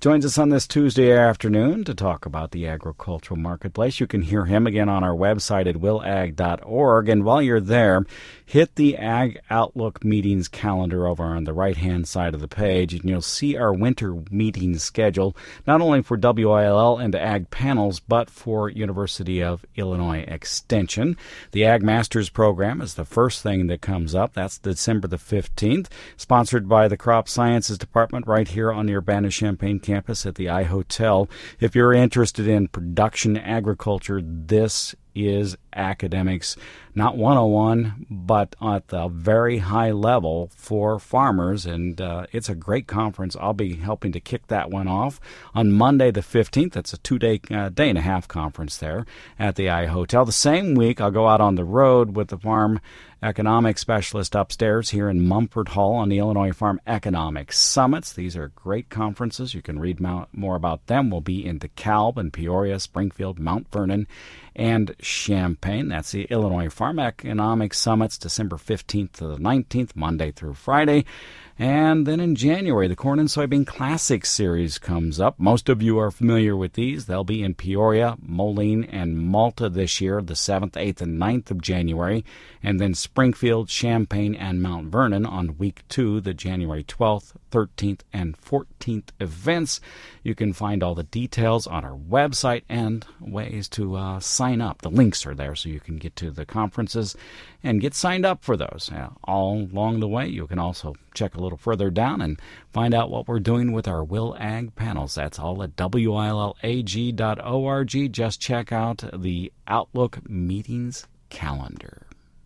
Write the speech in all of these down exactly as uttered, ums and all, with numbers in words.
joins us on this Tuesday afternoon to talk about the agricultural marketplace. You can hear him again on our website at will ag dot org. And while you're there, hit the Ag Outlook meetings calendar over on the right-hand side of the page, and you'll see our winter meeting schedule, not only for W I L L and Ag Panels, but for University of Illinois Extension. The Ag Masters program is the first thing that comes up. That's December the fifteenth, sponsored by the Crop Sciences Department right here on the Urbana-Champaign campus at the iHotel. If you're interested in production agriculture, this is academics, not one oh one, but at the very high level for farmers, and uh, it's a great conference. I'll be helping to kick that one off on Monday the fifteenth. That's a two-day, uh, day-and-a-half conference there at the iHotel. The same week, I'll go out on the road with the farm economics specialist upstairs here in Mumford Hall on the Illinois Farm Economics Summits. These are great conferences. You can read more about them. We'll be in DeKalb and Peoria, Springfield, Mount Vernon, and Champaign. That's the Illinois Farm Economics Summits, December fifteenth to the nineteenth, Monday through Friday. And then in January, the Corn and Soybean Classic Series comes up. Most of you are familiar with these. They'll be in Peoria, Moline, and Malta this year, the seventh, eighth, and ninth of January. And then Springfield, Champaign, and Mount Vernon on week two, the January twelfth, thirteenth, and fourteenth events. You can find all the details on our website and ways to uh, sign up. The links are there so you can get to the conferences and get signed up for those. Uh, all along the way, you can also check a little further down and find out what we're doing with our Will Ag panels. That's all at W I L L A G dot org. Just check out the Outlook meetings calendar.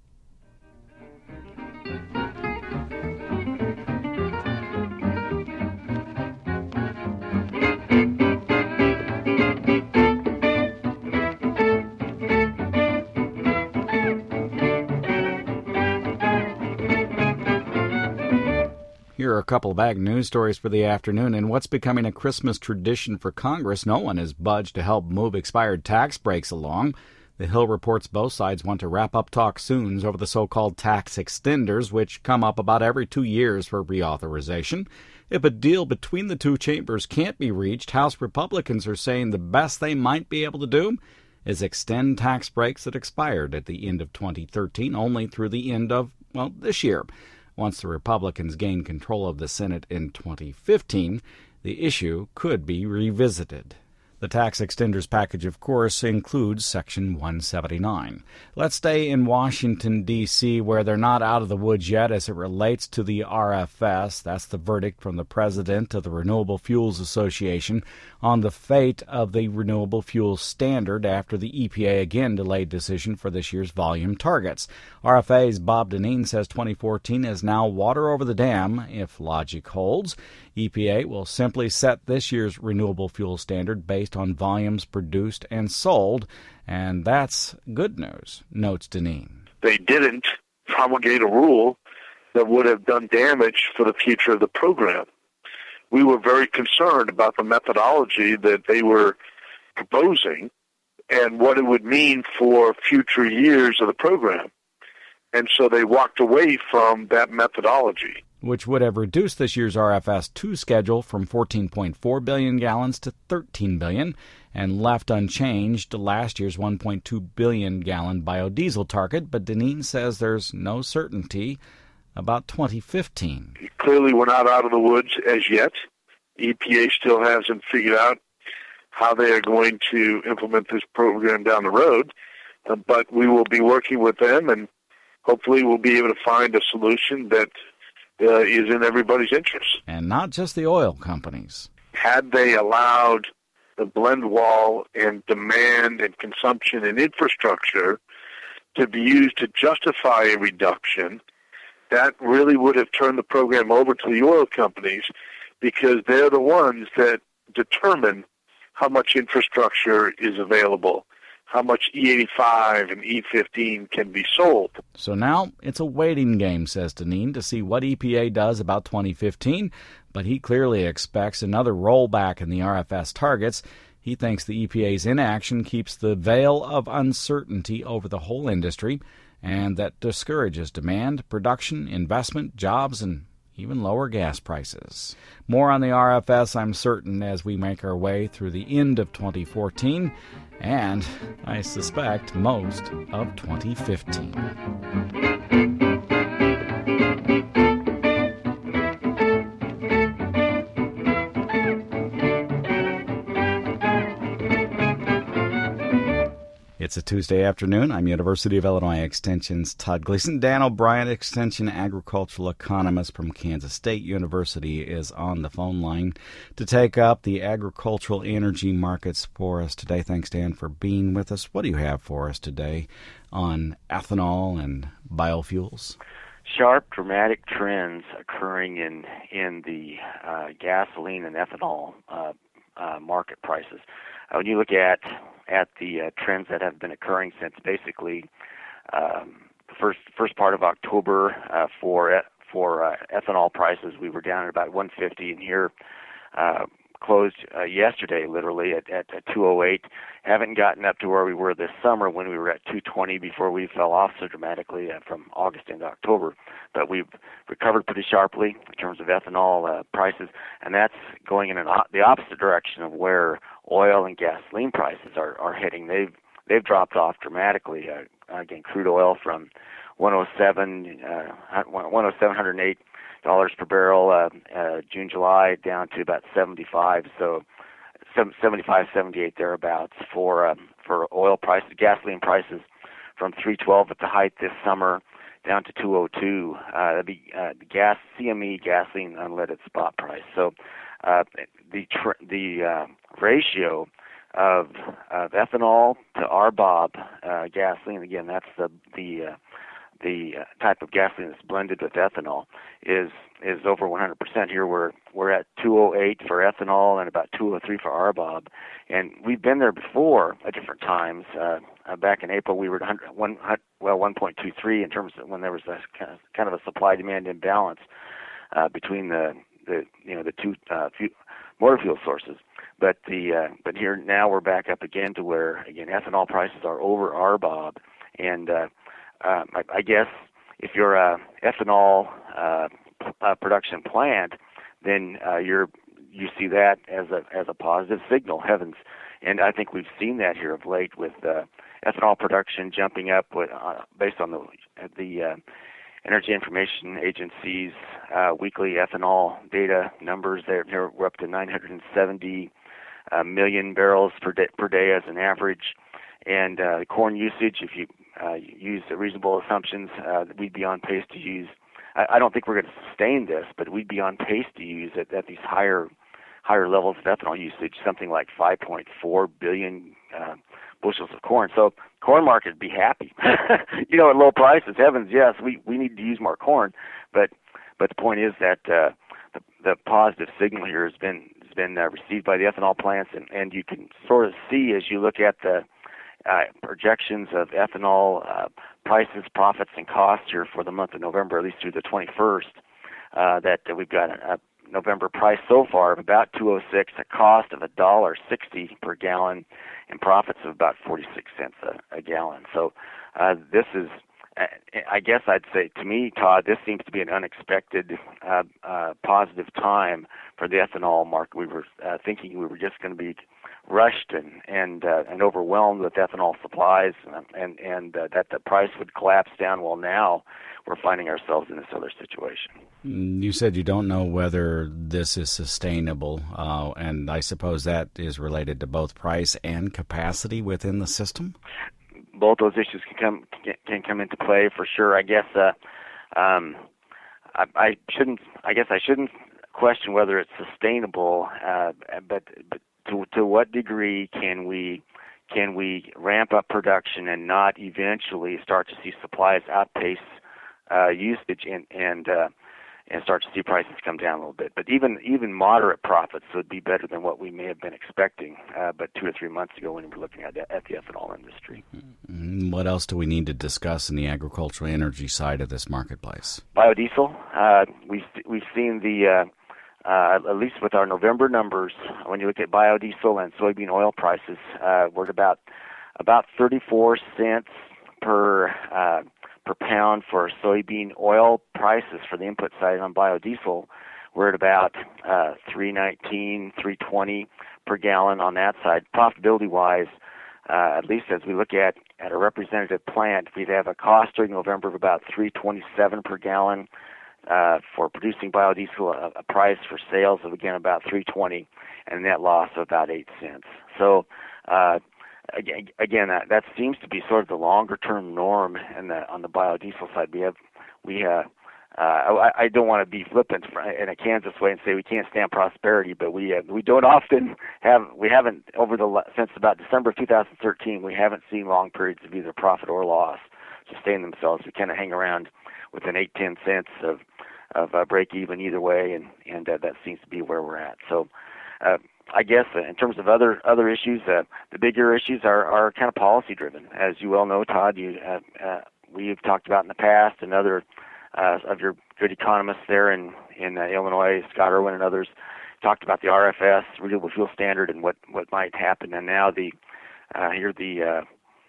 Here are a couple of ag news stories for the afternoon. And what's becoming a Christmas tradition for Congress, no one has budged to help move expired tax breaks along. The Hill reports both sides want to wrap up talks soon over the so-called tax extenders, which come up about every two years for reauthorization. If a deal between the two chambers can't be reached, House Republicans are saying the best they might be able to do is extend tax breaks that expired at the end of twenty thirteen only through the end of, well, this year. Once the Republicans gain control of the Senate in twenty fifteen, the issue could be revisited. The tax extenders package, of course, includes Section one seventy-nine. Let's stay in Washington, D C, where they're not out of the woods yet as it relates to the R F S. That's the verdict from the president of the Renewable Fuels Association on the fate of the Renewable Fuels Standard after the E P A again delayed decision for this year's volume targets. R F A's Bob Dineen says twenty fourteen is now water over the dam if logic holds. E P A will simply set this year's renewable fuel standard based on volumes produced and sold, and that's good news, notes Dineen. They didn't promulgate a rule that would have done damage for the future of the program. We were very concerned about the methodology that they were proposing and what it would mean for future years of the program. And so they walked away from that methodology, which would have reduced this year's R F S two schedule from fourteen point four billion gallons to thirteen billion and left unchanged last year's one point two billion gallon biodiesel target. But Dineen says there's no certainty about twenty fifteen. Clearly, we're not out of the woods as yet. E P A still hasn't figured out how they are going to implement this program down the road, uh, but we will be working with them, and hopefully we'll be able to find a solution that uh, is in everybody's interest. And not just the oil companies. Had they allowed the blend wall and demand and consumption and infrastructure to be used to justify a reduction, that really would have turned the program over to the oil companies, because they're the ones that determine how much infrastructure is available, how much E eighty-five and E fifteen can be sold. So now it's a waiting game, says Dineen, to see what E P A does about twenty fifteen, but he clearly expects another rollback in the R F S targets. He thinks the E P A's inaction keeps the veil of uncertainty over the whole industry, and that discourages demand, production, investment, jobs, and even lower gas prices. More on the R F S, I'm certain, as we make our way through the end of twenty fourteen and, I suspect, most of twenty fifteen. It's a Tuesday afternoon. I'm University of Illinois Extension's Todd Gleason. Dan O'Brien, Extension agricultural economist from Kansas State University, is on the phone line to take up the agricultural energy markets for us today. Thanks, Dan, for being with us. What do you have for us today on ethanol and biofuels? Sharp, dramatic trends occurring in in the uh, gasoline and ethanol uh, uh, market prices. Uh, when you look at at the uh, trends that have been occurring since basically um, the first first part of October uh, for for uh, ethanol prices, we were down at about one fifty, and here uh, closed uh, yesterday, literally at, at, at two oh eight. Haven't gotten up to where we were this summer when we were at two twenty before we fell off so dramatically uh, from August into October. But we've recovered pretty sharply in terms of ethanol uh, prices, and that's going in an o- the opposite direction of where oil and gasoline prices are, are heading. They've they've dropped off dramatically. Uh, again, crude oil from one oh seven, uh, one oh seven, one hundred eight dollars per barrel uh, uh, June, July, down to about seventy-five. So seventy-five, seventy-eight thereabouts for um, for oil prices. Gasoline prices from three twelve at the height this summer down to two oh two. Uh, that'd be uh, the gas C M E gasoline unleaded spot price. So uh, the tr- the uh, ratio of of ethanol to R B O B uh, gasoline, again, that's the the uh, the uh, type of gasoline that's blended with ethanol, is is over one hundred percent. Here we're we're at two oh eight for ethanol and about two oh three for R B O B, and we've been there before at different times. Uh, uh, back in April, we were at one, well one point two three in terms of when there was a kind of, kind of a supply-demand imbalance uh, between the the you know the two uh, few motor fuel sources. But the uh, but here now we're back up again to where again ethanol prices are over R B O B, and uh, uh, I, I guess if you're a ethanol uh, uh, production plant, then uh, you're you see that as a as a positive signal. Heavens, and I think we've seen that here of late with uh, ethanol production jumping up with, uh, based on the the uh, Energy Information Agency's uh, weekly ethanol data numbers. They're, they're we're up to nine hundred seventy uh, million barrels per day, per day as an average, and uh, corn usage, if you uh, use reasonable assumptions, uh, we'd be on pace to use. I, I don't think we're going to sustain this, but we'd be on pace to use at, at these higher higher levels of ethanol usage, something like five point four billion uh, bushels of corn. So corn market would be happy. You know, at low prices, heavens, yes, we, we need to use more corn. But but the point is that uh, the, the positive signal here has been has been uh, received by the ethanol plants, and, and you can sort of see as you look at the uh, projections of ethanol uh, prices, profits, and costs here for the month of November, at least through the twenty-first, uh, that uh, we've got a, a November price so far of about two oh six, a cost of one dollar sixty per gallon, and profits of about forty-six cents a, a gallon. So uh, this is, uh, I guess I'd say, to me, Todd, this seems to be an unexpected uh, uh, positive time for the ethanol market. We were uh, thinking we were just going to be rushed and and uh, and overwhelmed with ethanol supplies, and and uh, that the price would collapse down. Well, now we're finding ourselves in this other situation. You said you don't know whether this is sustainable, uh, and I suppose that is related to both price and capacity within the system? Both those issues can come can, can come into play for sure. I guess uh, um, I, I shouldn't. I guess I shouldn't question whether it's sustainable, uh, but, but to to what degree can we can we ramp up production and not eventually start to see supplies outpace uh, usage and and uh, and start to see prices come down a little bit. But even even moderate profits would be better than what we may have been expecting, uh, but two or three months ago when we were looking at the, at the ethanol industry. What else do we need to discuss in the agricultural energy side of this marketplace? Biodiesel. Uh, we've we've seen the uh, uh, at least with our November numbers, when you look at biodiesel and soybean oil prices, uh, we're at about about thirty-four cents per uh, per pound for soybean oil prices for the input side on biodiesel. We're at about uh, three nineteen, three twenty per gallon on that side. Profitability-wise, uh, at least as we look at, at a representative plant, we'd have a cost during November of about three twenty-seven per gallon. Uh, for producing biodiesel, a, a price for sales of, again, about three twenty, and a net loss of about eight cents. So, uh, again, again that, that seems to be sort of the longer-term norm in the, on the biodiesel side. We have, we uh, uh, I, I don't want to be flippant in a Kansas way and say we can't stand prosperity, but we uh, we don't often have, we haven't, over the, since about December of two thousand thirteen, we haven't seen long periods of either profit or loss sustain themselves. We kind of hang around within eight, ten cents of of uh, break even either way, and and uh, that seems to be where we're at. So, uh, I guess uh, in terms of other other issues, uh, the bigger issues are, are kind of policy driven, as you well know, Todd. You uh, uh, we've talked about in the past, and other uh, of your good economists there in in uh, Illinois, Scott Irwin and others, talked about the R F S, Renewable Fuel Standard, and what what might happen. And now the uh, here the uh,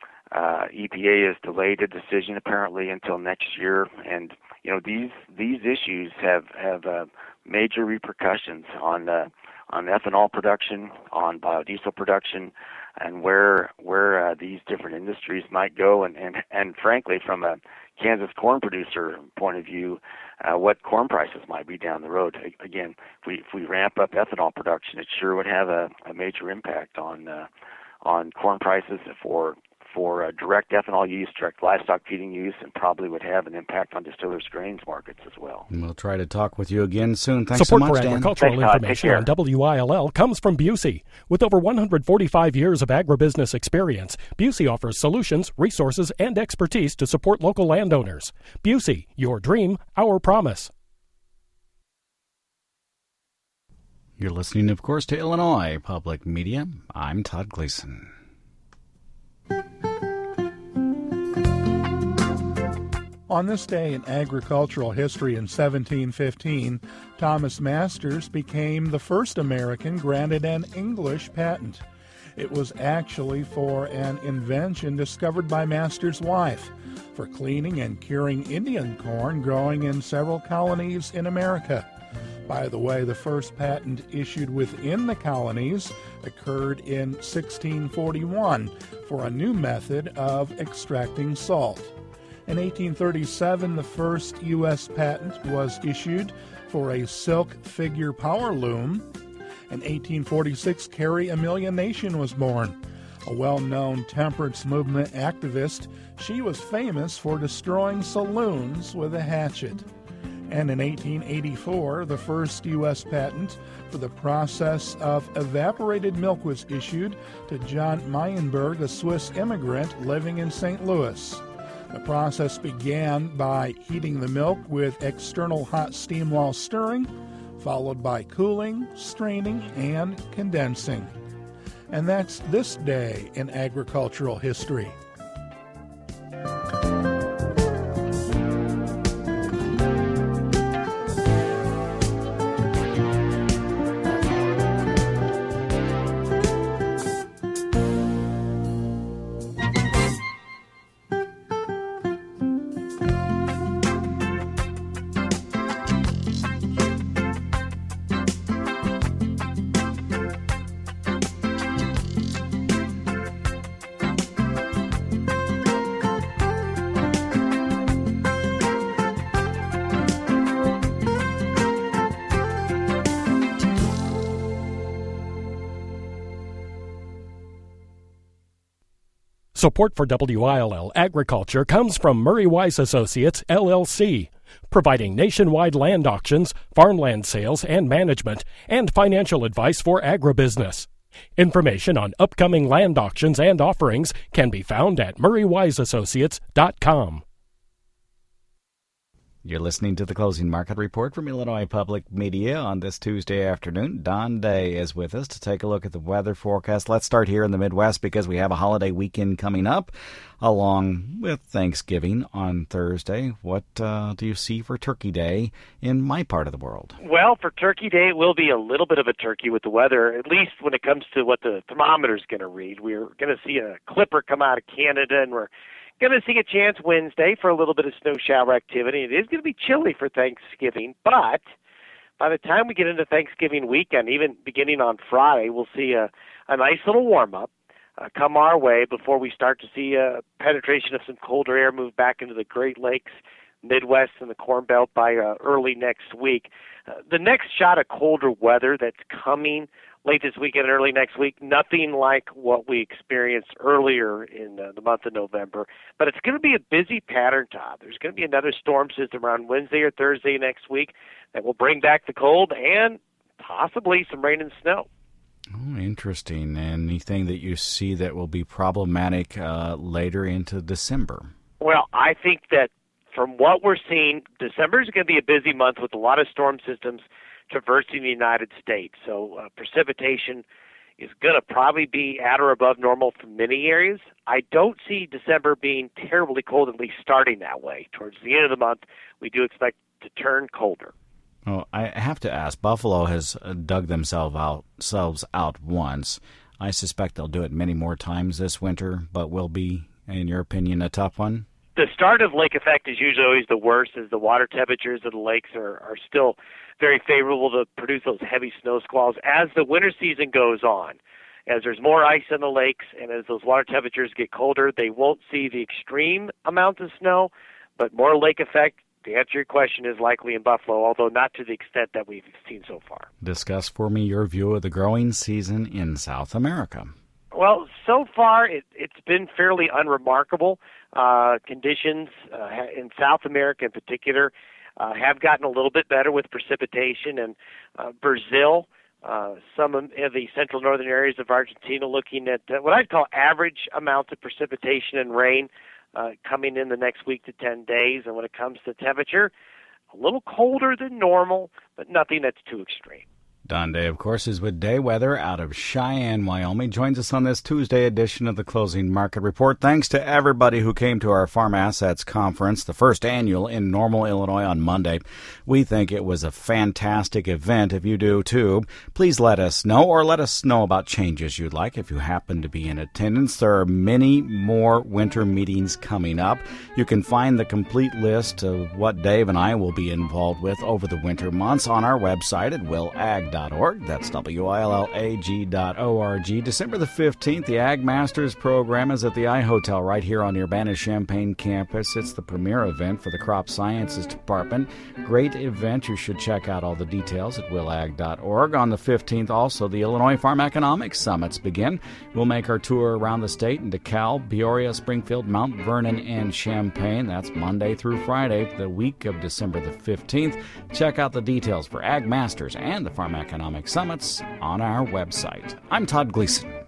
Uh, E P A has delayed a decision apparently until next year, and you know these these issues have have uh, major repercussions on uh, on ethanol production, on biodiesel production, and where where uh, these different industries might go, and, and and frankly, from a Kansas corn producer point of view, uh, what corn prices might be down the road. Again, if we if we ramp up ethanol production, it sure would have a, a major impact on uh, on corn prices for. for uh, direct ethanol use, direct livestock feeding use, and probably would have an impact on distillers' grains markets as well. And we'll try to talk with you again soon. Thanks Support so much, for Dan. agricultural Thanks, information on W I L L comes from Busey. With over one hundred forty-five years of agribusiness experience, Busey offers solutions, resources, and expertise to support local landowners. Busey, your dream, our promise. You're listening, of course, to Illinois Public Media. I'm Todd Gleason. On this day in agricultural history in seventeen fifteen, Thomas Masters became the first American granted an English patent. It was actually for an invention discovered by Masters' wife for cleaning and curing Indian corn growing in several colonies in America. By the way, the first patent issued within the colonies occurred in sixteen forty-one for a new method of extracting salt. In eighteen thirty-seven, the first U S patent was issued for a silk figure power loom. In eighteen forty-six, Carrie Amelia Nation was born. A well-known temperance movement activist, she was famous for destroying saloons with a hatchet. And in eighteen eighty-four, the first U S patent for the process of evaporated milk was issued to John Meyenberg, a Swiss immigrant living in Saint Louis. The process began by heating the milk with external hot steam while stirring, followed by cooling, straining, and condensing. And that's this day in agricultural history. Support for W I L L Agriculture comes from Murray Wise Associates, L L C, providing nationwide land auctions, farmland sales and management, and financial advice for agribusiness. Information on upcoming land auctions and offerings can be found at murray wise associates dot com. You're listening to the Closing Market Report from Illinois Public Media on this Tuesday afternoon. Don Day is with us to take a look at the weather forecast. Let's start here in the Midwest because we have a holiday weekend coming up along with Thanksgiving on Thursday. What uh, do you see for Turkey Day in my part of the world? Well, for Turkey Day, it will be a little bit of a turkey with the weather, at least when it comes to what the thermometer is going to read. We're going to see a clipper come out of Canada, and we're Going to see a chance Wednesday for a little bit of snow shower activity. It is going to be chilly for Thanksgiving, but by the time we get into Thanksgiving weekend, even beginning on Friday, we'll see a, a nice little warm-up uh, come our way before we start to see a penetration of some colder air move back into the Great Lakes, Midwest, and the Corn Belt by uh, early next week. Uh, the next shot of colder weather that's coming late this weekend and early next week, nothing like what we experienced earlier in uh, the month of November. But it's going to be a busy pattern, Todd. There's going to be another storm system around Wednesday or Thursday next week that will bring back the cold and possibly some rain and snow. Oh, interesting. Anything that you see that will be problematic uh, later into December? Well, I think that from what we're seeing, December is going to be a busy month with a lot of storm systems traversing the United States. So uh, precipitation is going to probably be at or above normal for many areas. I don't see December being terribly cold, at least starting that way. Towards the end of the month, we do expect to turn colder. Oh, I have to ask, Buffalo has dug themselves out, selves out once. I suspect they'll do it many more times this winter, but will be, in your opinion, a tough one? The start of lake effect is usually always the worst, as the water temperatures of the lakes are, are still very favorable to produce those heavy snow squalls. As the winter season goes on, as there's more ice in the lakes and as those water temperatures get colder, they won't see the extreme amounts of snow, but more lake effect. The answer to your question is likely in Buffalo, although not to the extent that we've seen so far. Discuss for me your view of the growing season in South America. Well, so far it, it's been fairly unremarkable. Uh, conditions uh, in South America in particular uh, have gotten a little bit better with precipitation. And uh, Brazil, uh, some of the central northern areas of Argentina looking at uh, what I'd call average amounts of precipitation and rain uh, coming in the next week to ten days. And when it comes to temperature, a little colder than normal, but nothing that's too extreme. Don Day, of course, is with Day Weather out of Cheyenne, Wyoming. Joins us on this Tuesday edition of the Closing Market Report. Thanks to everybody who came to our Farm Assets Conference, the first annual in Normal, Illinois, on Monday. We think it was a fantastic event. If you do, too, please let us know, or let us know about changes you'd like if you happen to be in attendance. There are many more winter meetings coming up. You can find the complete list of what Dave and I will be involved with over the winter months on our website at will ag dot org. That's W I L L A G dot O R G. December the fifteenth, the Ag Masters program is at the iHotel right here on the Urbana-Champaign campus. It's the premier event for the Crop Sciences Department. Great event. You should check out all the details at will ag dot org. On the fifteenth, also, the Illinois Farm Economics Summits begin. We'll make our tour around the state in DeKalb, Peoria, Springfield, Mount Vernon, and Champaign. That's Monday through Friday, the week of December the fifteenth. Check out the details for Ag Masters and the Farm Economics Summits on our website. I'm Todd Gleason.